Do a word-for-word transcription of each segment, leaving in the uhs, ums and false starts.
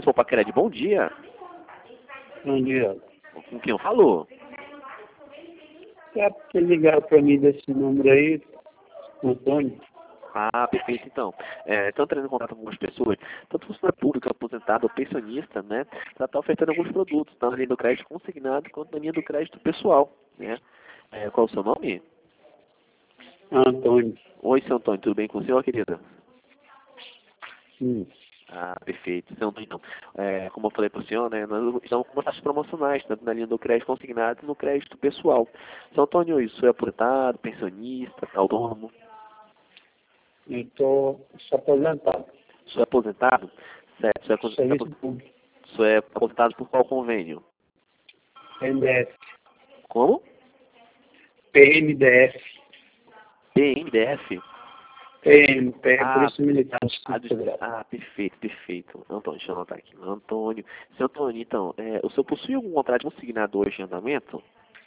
Municipal Paquerete, bom dia. Bom dia. Com quem eu falo? É porque ligaram para mim desse número aí, Antônio. Ah, perfeito, então. É, estão entrando em contato com algumas pessoas, tanto funcionário público, aposentado ou pensionista, né? Para estar ofertando alguns produtos, tanto na linha do crédito consignado quanto na linha do crédito pessoal, né? É, qual é o seu nome? Antônio. Oi, seu Antônio, tudo bem com o senhor, querida? Sim. Ah, perfeito. Seu Antônio, então, é, como eu falei para o senhor, né? Nós estamos com taxas promocionais, tanto na linha do crédito consignado e no crédito pessoal. Seu Antônio, isso é aposentado, pensionista, autônomo? Eu estou aposentado. O senhor é aposentado? Certo, o senhor é aposentado, Serviço público. o senhor é aposentado por qual convênio? P N D F. Como? P N D F. P N D F? P M, P M, Ah, Polícia Militar do ah, Distrito dos- Federal. ah, perfeito, perfeito. Antônio, deixa eu anotar aqui. Antônio. Seu Antônio, então, é, o senhor possui algum contrato consignado hoje em andamento?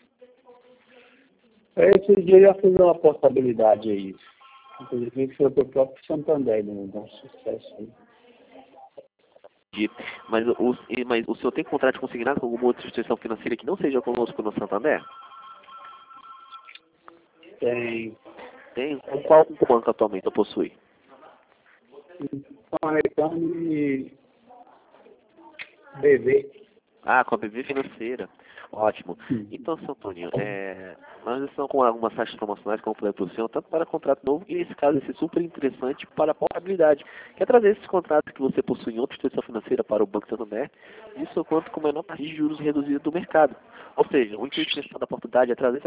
Esse dia eu já fiz uma portabilidade aí. Inclusive foi para o próprio Santander, né? Dá um sucesso aí. De, mas, o, e- mas o senhor tem contrato consignado com alguma outra instituição financeira que não seja conosco no Santander? Tem Tem? Com qual banco atualmente eu possui? Americano e B V. Ah, com a B V Financeira. Ótimo. Hum. Então, seu Antônio, é, nós estamos com algumas taxas promocionais, como eu falei para o senhor, tanto para contrato novo, e nesse caso, esse é super interessante para a portabilidade, que é trazer esses contratos que você possui em outra instituição financeira para o Banco Santander, isso quanto com a menor taxa de juros reduzida do mercado. Ou seja, o intuito principal da portabilidade é trazer